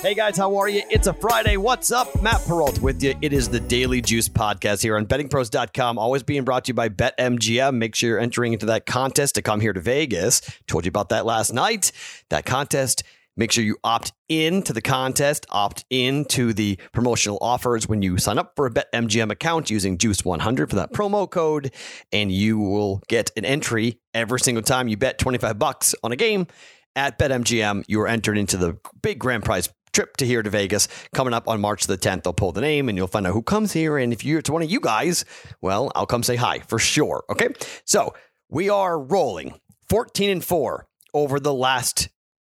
Hey guys, how are you? It's a Friday. What's up? Matt Perrault with you. It is the Daily Juice podcast here on bettingpros.com. Always being brought to you by BetMGM. Make sure you're entering into that contest to come here to Vegas. Told you about that last night. That contest. Make sure you opt in to the contest, opt in to the promotional offers when you sign up for a BetMGM account using Juice100 for that promo code, and you will get an entry every single time you bet $25 on a game at BetMGM. You are entered into the big grand prize trip to here to Vegas coming up on March the 10th. They'll pull the name and you'll find out who comes here. And if it's one of you guys, well, I'll come say hi for sure. Okay. So we are rolling 14-4 over the last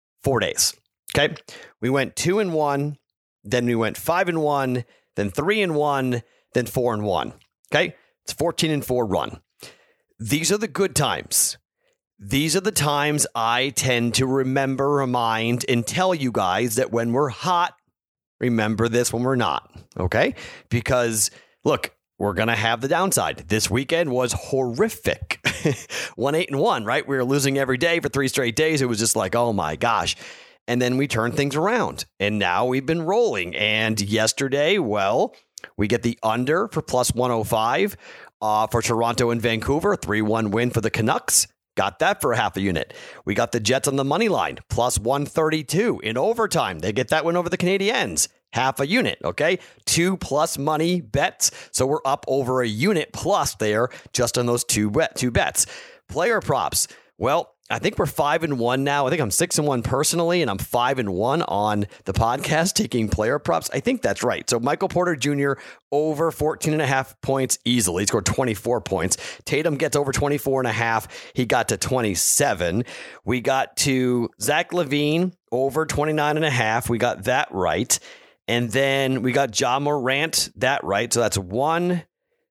4 days. Okay. We went 2-1, then we went 5-1, then 3-1, then 4-1. Okay. It's 14-4 run. These are the good times. These are the times I tend to remind, and tell you guys that when we're hot, remember this when we're not, okay? Because, look, we're going to have the downside. This weekend was horrific. 1-8-1, right? We were losing every day for 3 straight days. It was just like, oh my gosh. And then we turned things around, and now we've been rolling. And yesterday, well, we get the under for plus 105 for Toronto and Vancouver, 3-1 win for the Canucks. Got that for a half a unit. We got the Jets on the money line, plus 132 in overtime. They get that one over the Canadiens, half a unit. Okay. 2+ money bets. So we're up over a unit plus there just on those two bets. Player props. Well, I think we're 5-1 now. I think I'm 6-1 personally, and I'm 5-1 on the podcast taking player props. I think that's right. So Michael Porter Jr. over 14.5 points easily. He scored 24 points. Tatum gets over 24.5. He got to 27. We got to Zach LaVine over 29.5. We got that right. And then we got Ja Morant that right. So that's 1,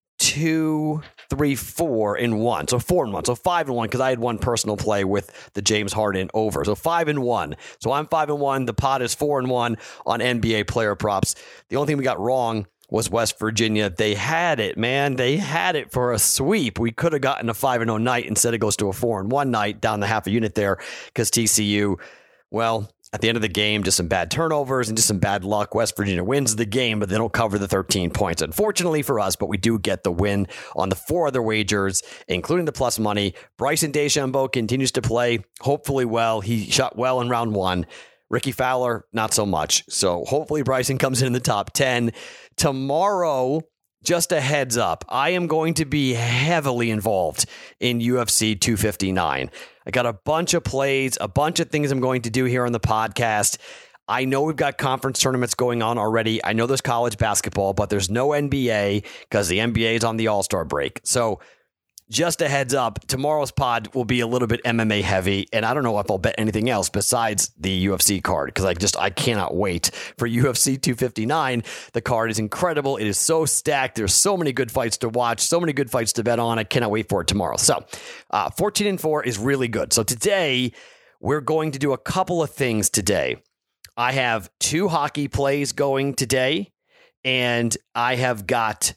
2, 3, 4 in 1. So 4-1. So 5-1 because I had one personal play with the James Harden over. So 5-1. So I'm 5-1. The pot is 4-1 on NBA player props. The only thing we got wrong was West Virginia. They had it, man. They had it for a sweep. We could have gotten a 5-0 night. Instead, it goes to a 4-1 night, down the half a unit there because TCU, well, at the end of the game, just some bad turnovers and just some bad luck. West Virginia wins the game, but they don't cover the 13 points, unfortunately for us, but we do get the win on the 4 other wagers, including the plus money. Bryson DeChambeau continues to play, hopefully well. He shot well in round 1. Ricky Fowler, not so much. So hopefully Bryson comes in the top 10. Tomorrow, just a heads up, I am going to be heavily involved in UFC 259. I got a bunch of plays, a bunch of things I'm going to do here on the podcast. I know we've got conference tournaments going on already. I know there's college basketball, but there's no NBA because the NBA is on the All-Star break. So just a heads up, tomorrow's pod will be a little bit MMA heavy, and I don't know if I'll bet anything else besides the UFC card because I cannot wait for UFC 259. The card is incredible. It is so stacked. There's so many good fights to watch, so many good fights to bet on. I cannot wait for it tomorrow. So 14-4 is really good. So today we're going to do a couple of things today. I have 2 hockey plays going today, and I have got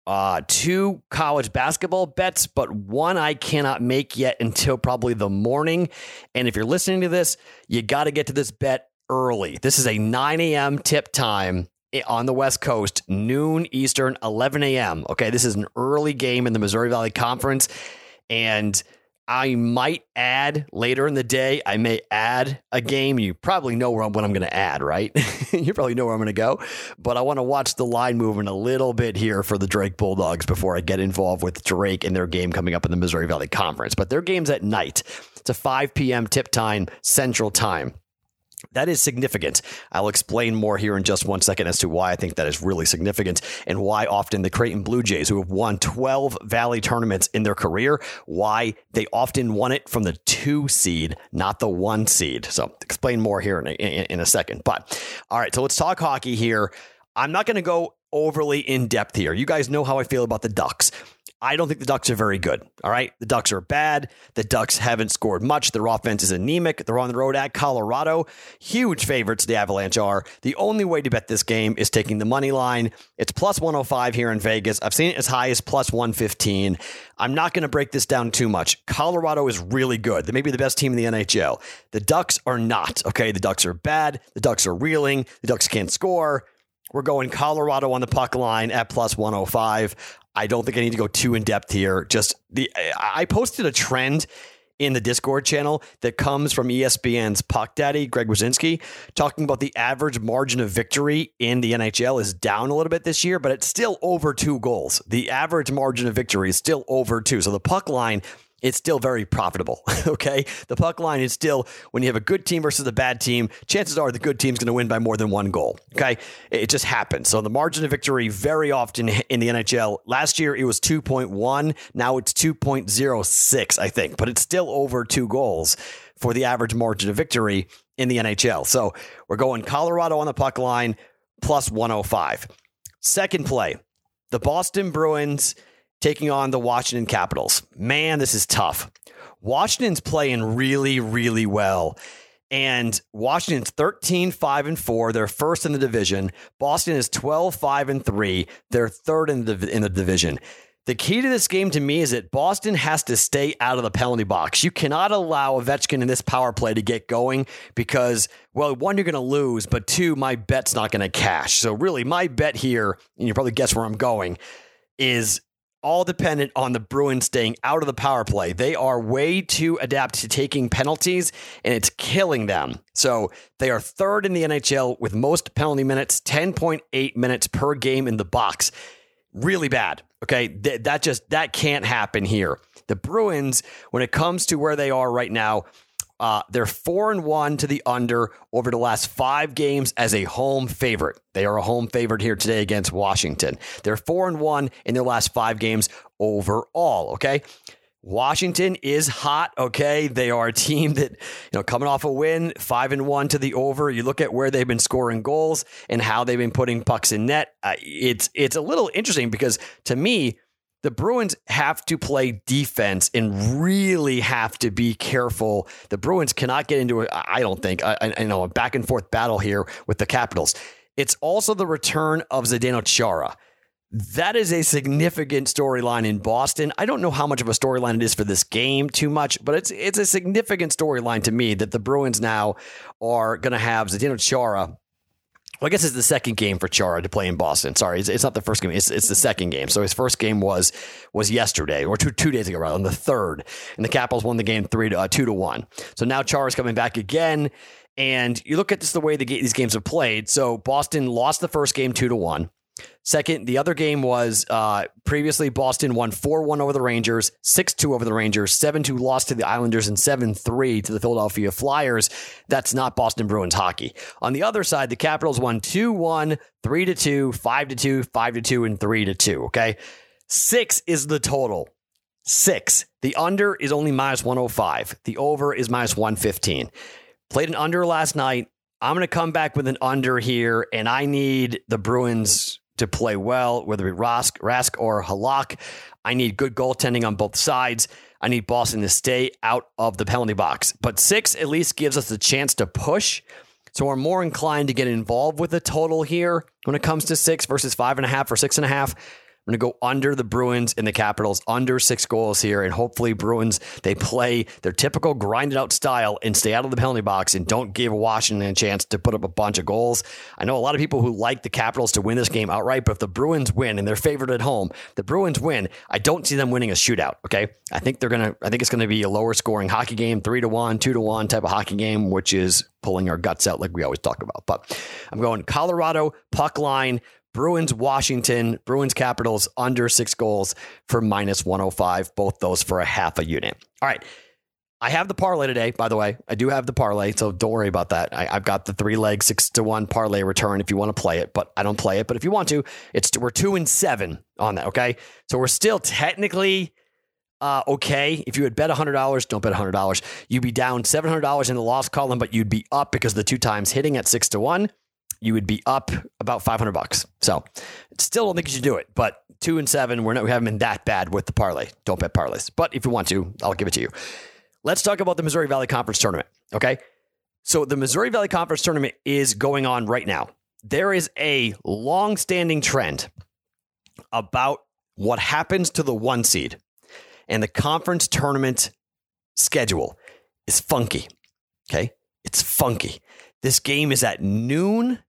2 college basketball bets, but one I cannot make yet until probably the morning. And if you're listening to this, you got to get to this bet early. This is a 9 a.m. tip time on the West Coast, noon Eastern, 11 a.m. Okay, this is an early game in the Missouri Valley Conference, and I might add later in the day. I may add a game. You probably know what I'm going to add, right? You probably know where I'm going to go. But I want to watch the line movement a little bit here for the Drake Bulldogs before I get involved with Drake and their game coming up in the Missouri Valley Conference. But their game's at night. It's a 5 p.m. tip time, Central Time. That is significant. I'll explain more here in just 1 second as to why I think that is really significant and why often the Creighton Blue Jays, who have won 12 Valley tournaments in their career, why they often won it from the 2 seed, not the 1 seed. So explain more here in a second. But all right, so let's talk hockey here. I'm not going to go overly in depth here. You guys know how I feel about the Ducks. I don't think the Ducks are very good. All right. The Ducks are bad. The Ducks haven't scored much. Their offense is anemic. They're on the road at Colorado. Huge favorites, the Avalanche are. The only way to bet this game is taking the money line. It's plus 105 here in Vegas. I've seen it as high as plus 115. I'm not going to break this down too much. Colorado is really good. They may be the best team in the NHL. The Ducks are not. Okay. The Ducks are bad. The Ducks are reeling. The Ducks can't score. We're going Colorado on the puck line at plus 105. I don't think I need to go too in depth here. I posted a trend in the Discord channel that comes from ESPN's Puck Daddy, Greg Wyszynski, talking about the average margin of victory in the NHL is down a little bit this year, but it's still over 2 goals. The average margin of victory is still over 2. So the puck line, it's still very profitable, okay? The puck line is still, when you have a good team versus a bad team, chances are the good team's going to win by more than 1 goal, okay? It just happens. So the margin of victory very often in the NHL, last year it was 2.1, now it's 2.06, I think, but it's still over 2 goals for the average margin of victory in the NHL. So we're going Colorado on the puck line, plus 105. Second play, the Boston Bruins taking on the Washington Capitals. Man, this is tough. Washington's playing really, really well. And Washington's 13-5-4. They're first in the division. Boston is 12-5-3. They're third in the division. The key to this game to me is that Boston has to stay out of the penalty box. You cannot allow Ovechkin in this power play to get going because, well, 1, you're going to lose, but 2, my bet's not going to cash. So really, my bet here, and you probably guess where I'm going, is all dependent on the Bruins staying out of the power play. They are way too adept to taking penalties, and it's killing them. So they are third in the NHL with most penalty minutes, 10.8 minutes per game in the box. Really bad. Okay, that can't happen here. The Bruins, when it comes to where they are right now, they're 4-1 to the under over the last 5 games as a home favorite. They are a home favorite here today against Washington. They're 4-1 in their last 5 games overall. Okay. Washington is hot. Okay. They are a team that, coming off a win, 5-1 to the over. You look at where they've been scoring goals and how they've been putting pucks in net. It's a little interesting because to me, the Bruins have to play defense and really have to be careful. The Bruins cannot get into a back and forth battle here with the Capitals. It's also the return of Zdeno Chara. That is a significant storyline in Boston. I don't know how much of a storyline it is for this game too much, but it's a significant storyline to me that the Bruins now are going to have Zdeno Chara. Well, I guess it's the second game for Chara to play in Boston. Sorry, it's not the first game. It's the second game. So his first game was yesterday, or two days ago, rather, on the 3rd. And the Capitals won the game 2-1. So now Chara's coming back again. And you look at this the way these games are played. So Boston lost the first game 2-1. Second, the other game was previously Boston won 4-1 over the Rangers, 6-2 over the Rangers, 7-2 lost to the Islanders, and 7-3 to the Philadelphia Flyers. That's not Boston Bruins hockey. On the other side, the Capitals won 2-1, 3-2, 5-2, 5-2, and 3-2. Okay, 6 is the total. 6. The under is only minus 105. The over is minus 115. Played an under last night. I'm going to come back with an under here, and I need the Bruins to play well, whether it be Rask or Halak. I need good goaltending on both sides. I need Boston to stay out of the penalty box. But 6 at least gives us the chance to push. So we're more inclined to get involved with the total here when it comes to 6 versus 5.5 or 6.5. I'm going to go under the Bruins and the Capitals, under 6 goals here. And hopefully Bruins, they play their typical grinded out style and stay out of the penalty box and don't give Washington a chance to put up a bunch of goals. I know a lot of people who like the Capitals to win this game outright, but if the Bruins win and they're favored at home, the Bruins win, I don't see them winning a shootout. Okay. I think it's going to be a lower scoring hockey game, 3-1, 2-1 type of hockey game, which is pulling our guts out like we always talk about. But I'm going Colorado puck line, Bruins, Washington, Bruins, Capitals, under 6 goals for minus 105. Both those for a half a unit. All right. I have the parlay today, by the way. I do have the parlay, so don't worry about that. I've got the 3-leg 6-1 parlay return if you want to play it, but I don't play it. But if you want to, we're 2-7 on that, okay? So we're still technically okay. If you had bet $100, don't bet $100. You'd be down $700 in the loss column, but you'd be up because of the 2 times hitting at 6-1. you would be up about $500. So still don't think you should do it, but 2 and 7, we haven't been that bad with the parlay. Don't bet parlays, but if you want to, I'll give it to you. Let's talk about the Missouri Valley Conference Tournament. Okay. So the Missouri Valley Conference Tournament is going on right now. There is a long-standing trend about what happens to the 1 seed, and the conference tournament schedule is funky. Okay. It's funky. This game is at noon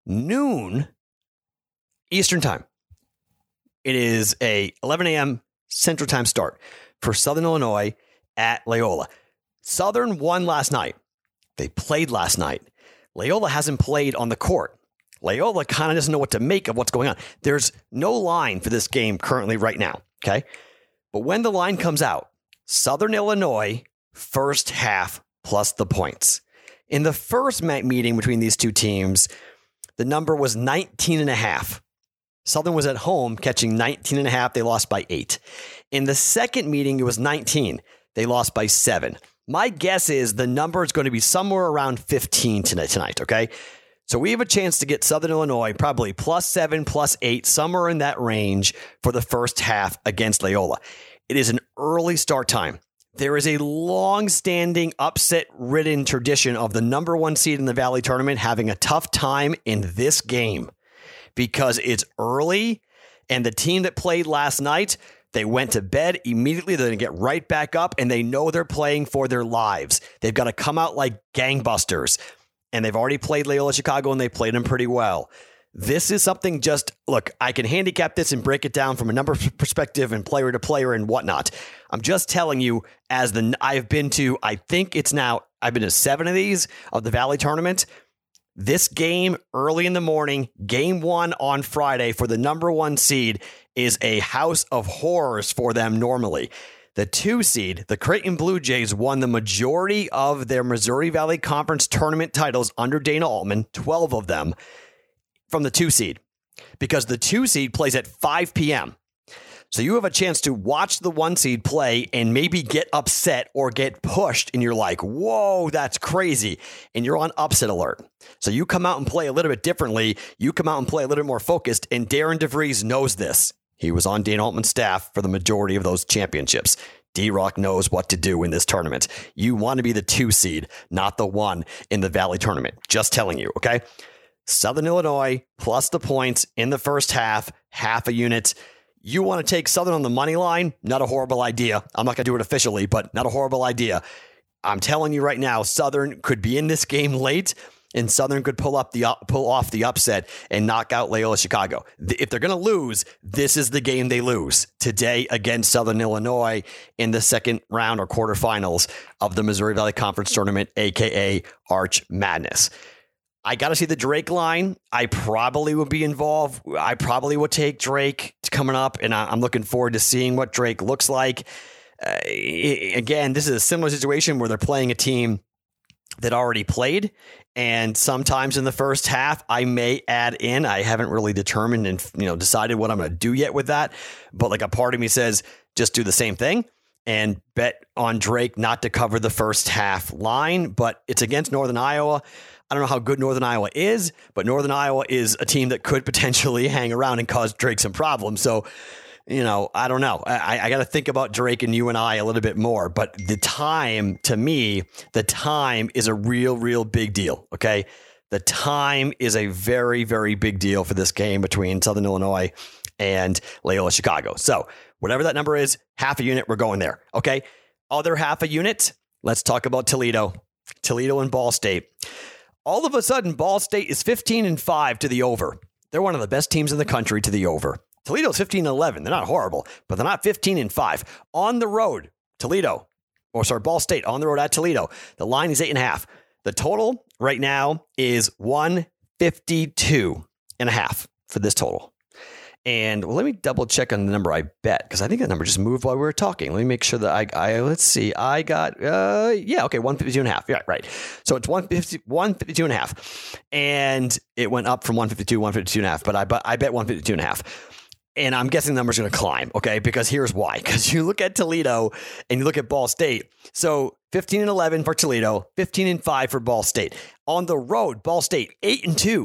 Eastern time. It is a 11 a.m. Central Time start for Southern Illinois at Loyola. Southern won last night. They played last night. Loyola hasn't played on the court. Loyola kind of doesn't know what to make of what's going on. There's no line for this game currently right now, okay? But when the line comes out, Southern Illinois, first half plus the points. In the first meeting between these two teams, the number was 19.5. Southern was at home catching 19.5. They lost by 8. In the second meeting, it was 19. They lost by 7. My guess is the number is going to be somewhere around 15 tonight, okay? So we have a chance to get Southern Illinois probably +7, +8, somewhere in that range for the first half against Loyola. It is an early start time. There is a long-standing upset-ridden tradition of the number 1 seed in the Valley Tournament having a tough time in this game because it's early, and the team that played last night, they went to bed immediately. They're going to get right back up, and they know they're playing for their lives. They've got to come out like gangbusters, and they've already played Loyola Chicago, and they played them pretty well. This is something look, I can handicap this and break it down from a number perspective and player to player and whatnot. I'm just telling you, I've been to 7 of these of the Valley Tournament. This game early in the morning, game 1 on Friday for the number 1 seed is a house of horrors for them normally. The 2 seed, the Creighton Blue Jays, won the majority of their Missouri Valley Conference tournament titles under Dana Altman, 12 of them, from the 2 seed, because the 2 seed plays at 5 p.m. So you have a chance to watch the 1 seed play and maybe get upset or get pushed, and you're like, whoa, that's crazy. And you're on upset alert. So you come out and play a little bit differently. You come out and play a little bit more focused, and Darren DeVries knows this. He was on Dana Altman's staff for the majority of those championships. D-Rock knows what to do in this tournament. You want to be the 2 seed, not the 1 in the Valley Tournament. Just telling you, okay? Southern Illinois plus the points in the first half a unit. You want to take Southern on the money line? Not a horrible idea. I'm not going to do it officially, but not a horrible idea. I'm telling you right now, Southern could be in this game late, and Southern could pull off the upset and knock out Loyola Chicago. If they're going to lose, this is the game they lose today against Southern Illinois in the second round or quarterfinals of the Missouri Valley Conference Tournament, aka Arch Madness. I got to see the Drake line. I probably would be involved. I probably would take Drake coming up, and I'm looking forward to seeing what Drake looks like. Again, this is a similar situation where they're playing a team that already played, and sometimes in the first half, I may add in. I haven't really determined and decided what I'm going to do yet with that, but like a part of me says, just do the same thing and bet on Drake not to cover the first half line, but it's against Northern Iowa. I don't know how good Northern Iowa is, but Northern Iowa is a team that could potentially hang around and cause Drake some problems. So, I don't know. I got to think about Drake and UNI a little bit more. But the time, to me, is a real, real big deal. Okay. The time is a very, very big deal for this game between Southern Illinois and Loyola Chicago. So whatever that number is, half a unit, we're going there. Okay. Other half a unit. Let's talk about Toledo and Ball State. All of a sudden, Ball State is 15-5 to the over. They're one of the best teams in the country to the over. Toledo's 15-11. They're not horrible, but they're not 15-5. On the road, Ball State on the road at Toledo. The line is 8.5. The total right now is 152.5 for this total. And let me double check on the number I bet, because I think that number just moved while we were talking. Let me make sure that let's see. I got, 152.5. Yeah, right. So it's 152.5. And it went up from 152.5, but I bet 152.5. And I'm guessing the number's going to climb, okay? Because here's why. Because you look at Toledo and you look at Ball State. So 15-11 for Toledo, 15-5 for Ball State. On the road, Ball State 8-2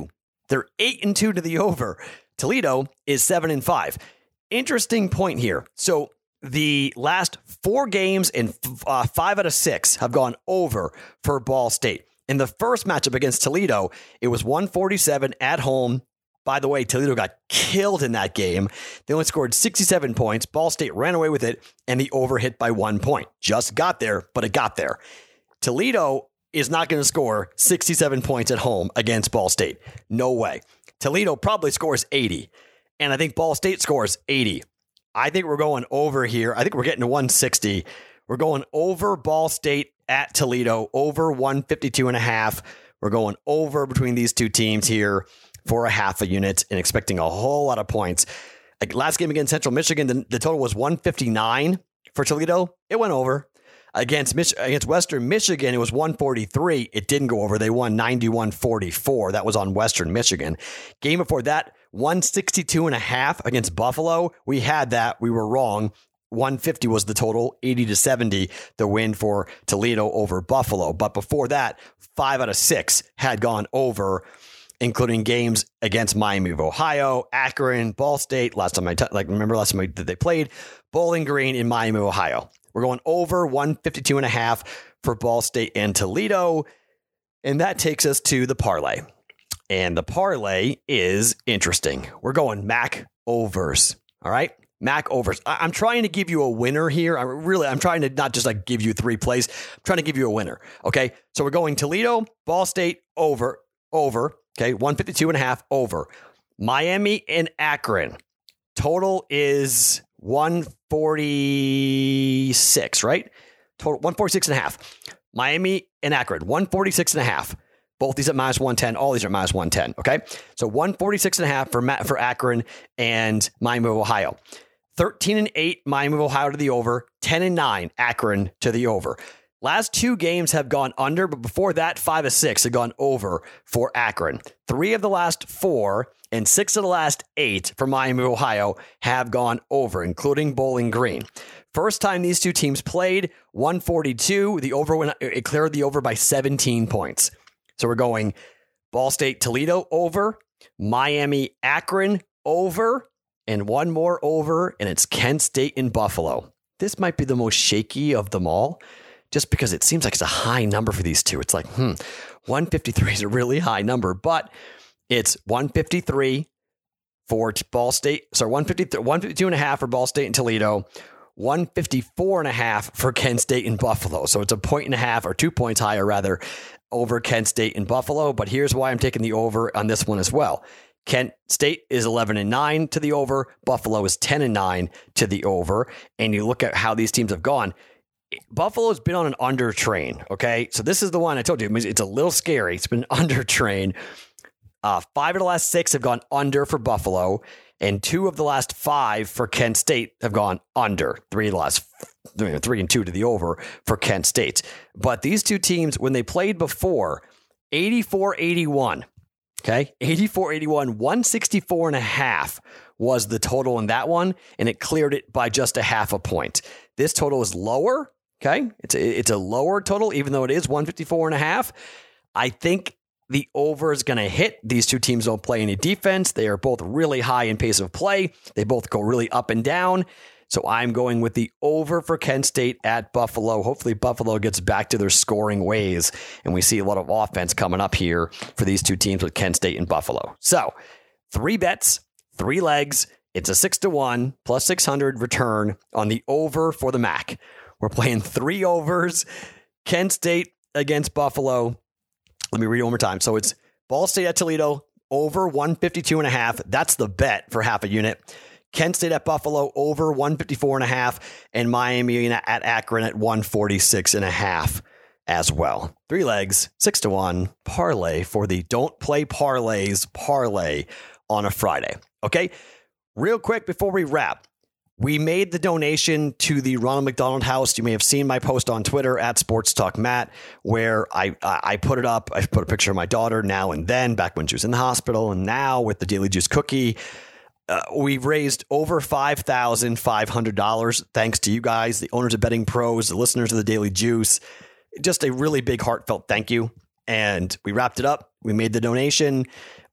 They're 8-2 to the over. Toledo is 7-5. Interesting point here. So the last 4 games and 5 out of 6 have gone over for Ball State. In the first matchup against Toledo, it was 147 at home. By the way, Toledo got killed in that game. They only scored 67 points. Ball State ran away with it, and the over hit by 1 point. Just got there, but it got there. Toledo is not going to score 67 points at home against Ball State. No way. Toledo probably scores 80, and I think Ball State scores 80. I think we're going over here. I think we're getting to 160. We're going over Ball State at Toledo, over 152.5. We're going over between these two teams here for a half a unit and expecting a whole lot of points. Like last game against Central Michigan, the total was 159 for Toledo. It went over. Against Western Michigan, it was 143. It didn't go over. They won 91-44. That was on Western Michigan. Game before that, 162.5 against Buffalo. We had that. We were wrong. 150 was the total, 80-70, the win for Toledo over Buffalo. But before that, 5 out of 6 had gone over, including games against Miami of Ohio, Akron, Ball State. Last time they played Bowling Green in Miami of Ohio. We're going over 152.5 for Ball State and Toledo. And that takes us to the parlay. And the parlay is interesting. We're going MAC overs. All right. MAC overs. I'm trying to give you a winner here. I'm trying to not just like give you 3 plays. I'm trying to give you a winner. Okay. So we're going Toledo, Ball State over. Okay. 152.5 over. Miami and Akron. Total is 146, right? Total 146.5. Miami and Akron, 146.5. Both these at minus 110. All these are minus 110. Okay. So 146.5 for Akron and Miami of Ohio. 13-8 Miami of Ohio to the over. 10-9 Akron to the over. Last 2 games have gone under, but before that, 5 of 6 have gone over for Akron. 3 of the last 4 and 6 of the last 8 for Miami, Ohio have gone over, including Bowling Green. First time these two teams played, 142. It cleared the over by 17 points. So we're going Ball State, Toledo over, Miami, Akron over, and one more over, and it's Kent State in Buffalo. This might be the most shaky of them all, just because it seems like it's a high number for these two. It's like, 153 is a really high number, but it's 153 for Ball State. So 152.5 for Ball State and Toledo, 154.5 for Kent State and Buffalo. So it's a 1.5 or 2 points higher rather over Kent State and Buffalo. But here's why I'm taking the over on this one as well. Kent State is 11-9 to the over. Buffalo is 10-9 to the over. And you look at how these teams have gone. Buffalo's been on an under train. Okay. So this is the one I told you. It's a little scary. It's been under train. 5 of the last 6 have gone under for Buffalo, and 2 of the last 5 for Kent State have gone under. 3 of the last 3 and 2 to the over for Kent State. But these two teams, when they played before, 84-81. Okay, 84-81, 164.5 was the total in that one, and it cleared it by just a half a point. This total is lower. Okay, it's a lower total, even though it is 154.5. I think the over is going to hit. These two teams don't play any defense. They are both really high in pace of play. They both go really up and down. So I'm going with the over for Kent State at Buffalo. Hopefully Buffalo gets back to their scoring ways, and we see a lot of offense coming up here for these two teams with Kent State and Buffalo. So 3 bets, 3 legs. It's a 6-1 plus 600 return on the over for the MAC. We're playing 3 overs. Kent State against Buffalo. Let me read it one more time. So it's Ball State at Toledo, over 152.5. That's the bet for half a unit. Kent State at Buffalo, over 154.5. And Miami at Akron at 146.5 as well. 3 legs, 6-1 parlay for the Don't Play Parlays parlay on a Friday. Okay, real quick before we wrap. We made the donation to the Ronald McDonald House. You may have seen my post on Twitter at Sports Talk Matt, where I put it up. I put a picture of my daughter now and then, back when she was in the hospital, and now with the Daily Juice cookie. We've raised over $5,500 thanks to you guys, the owners of Betting Pros, the listeners of the Daily Juice. Just a really big heartfelt thank you. And we wrapped it up. We made the donation.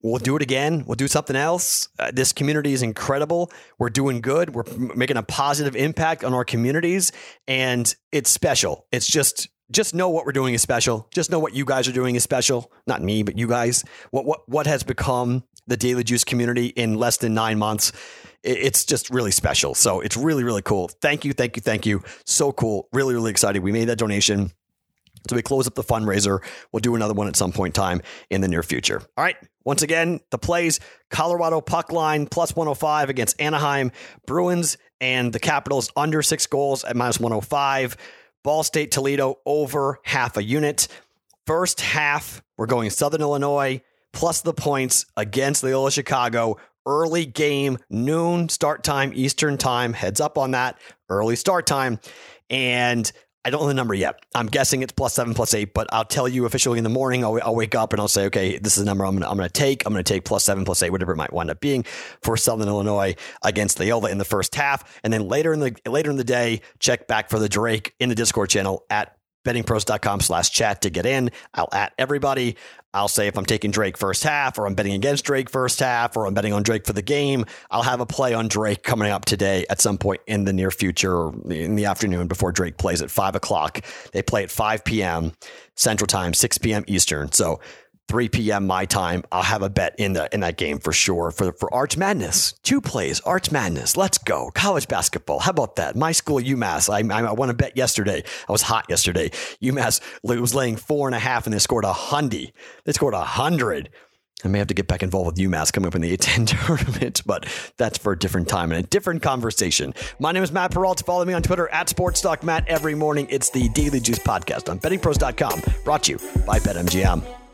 We'll do it again. We'll do something else. This community is incredible. We're doing good. We're making a positive impact on our communities, and it's special. It's just know what we're doing is special. Just know what you guys are doing is special. Not me, but you guys. What has become the Daily Juice community in less than 9 months. It's just really special. So it's really, really cool. Thank you. So cool. Really, really excited. We made that donation. So we close up the fundraiser. We'll do another one at some point in time in the near future. All right. Once again, the plays: Colorado puck line plus 105 against Anaheim, Bruins and the Capitals under 6 goals at minus 105. Ball State Toledo over half a unit. First half, we're going Southern Illinois plus the points against Loyola Chicago. Early game, noon start time, Eastern time. Heads up on that. Early start time. And I don't know the number yet. I'm guessing it's +7, +8, but I'll tell you officially in the morning. I'll wake up and I'll say, okay, this is the number I'm going to take. I'm going to take +7, +8, whatever it might wind up being for Southern Illinois against Loyola in the first half. And then later in the day, check back for the Drake in the Discord channel at bettingpros.com/chat to get in. I'll at everybody. I'll say if I'm taking Drake first half, or I'm betting against Drake first half, or I'm betting on Drake for the game. I'll have a play on Drake coming up today at some point in the near future, or in the afternoon before Drake plays at 5 o'clock. They play at 5 p.m. Central Time, 6 p.m. Eastern. So 3 p.m. my time. I'll have a bet in that game for sure for Arch Madness. 2 plays, Arch Madness. Let's go. College basketball. How about that? My school, UMass. I won a bet yesterday. I was hot yesterday. UMass was laying 4.5 and they scored 100. They scored 100. I may have to get back involved with UMass coming up in the A10 tournament, but that's for a different time and a different conversation. My name is Matt Peralta. Follow me on Twitter at SportsTalkMatt every morning. It's the Daily Juice Podcast on bettingpros.com, brought to you by BetMGM.